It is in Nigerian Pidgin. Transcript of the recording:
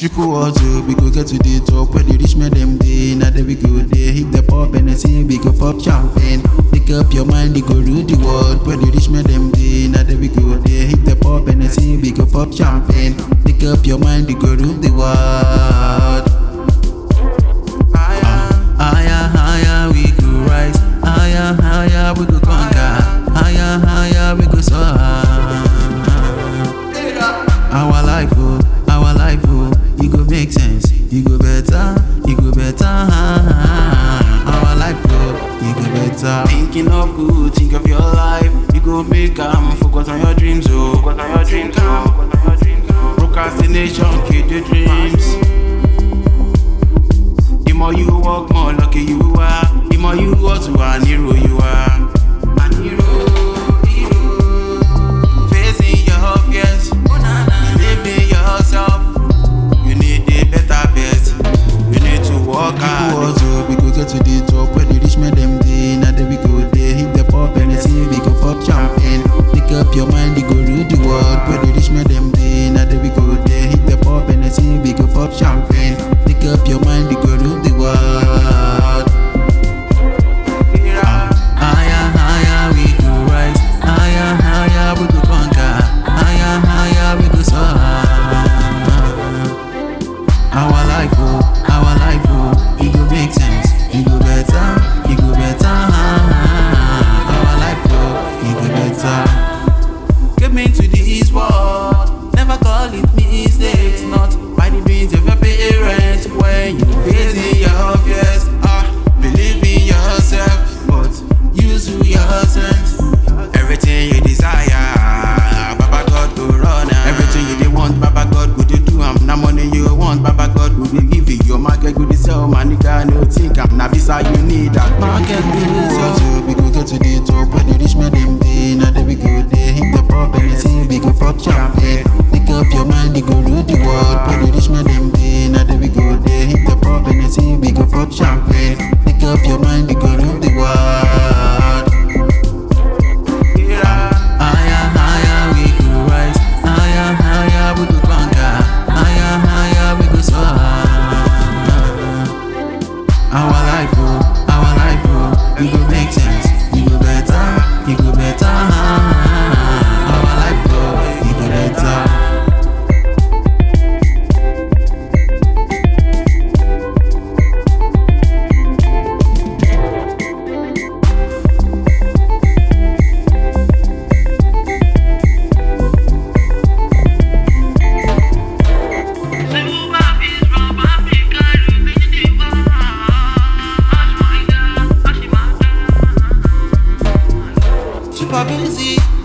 Triple hustle, we go get to the top. When the rich men them day, now there we go there. Hit the pop and I see we go pop champagne. Make up your mind, they go rule the world. When the rich men them day, now there we go there. Hit the pop and I see we go pop champagne. Make up your mind, they go rule the world. Higher, higher, we go rise. Higher, higher, we go conquer. Higher, higher, we go soar. Our life, oh, it go make sense, it go better, it go better. Our life, oh, it go better. Thinking of good, think of your life. You go make focus on your dreams, oh. Focus on your dreams, oh. Procrastination, kill your dreams. The more you work, more lucky you are. The more you go to an hero you are. An hero. Facing your fears, believing yourself. You need a better best. You need to work hard. We go get to the top. When the rich men them day, now there we go there. Hit the pop and see we go pop champagne. Pick up your mind, they go rule the world. When the rich men them day, now there we go there. Hit the pop and see we go pop champagne. Pick up your mind, they go rule the world. Higher, higher, we go rise. Higher, higher, we go conquer. Higher, higher, we go soar. Our life, oh, it go make sense. It go better, it go better. Our life, oh, it go better. Get me to this world. Never call it mistakes, not by the means of your parents. When you facing your fears, believe in yourself, but use your sense. Everything you desire, Baba God go run. Everything you want, Baba God go do. Now money you want, Baba God go give you. Your market go sell, my nigga no think I'm na visa you need that market go sell. We go get to the top when the rich men them day. Now there we go there, hit the pop and see we go pop champagne. Make up your mind, they go rule the world. When the rich men them day, now there we go there, hit the pop and see we go pop champagne. Make up your mind, they go rule the world. Higher, higher, we go rise. Higher, higher, we go conquer. Higher, higher, we go soar. Our life, oh, it go make sense. It go better, it go better. Our life, oh, it go better. Super busy.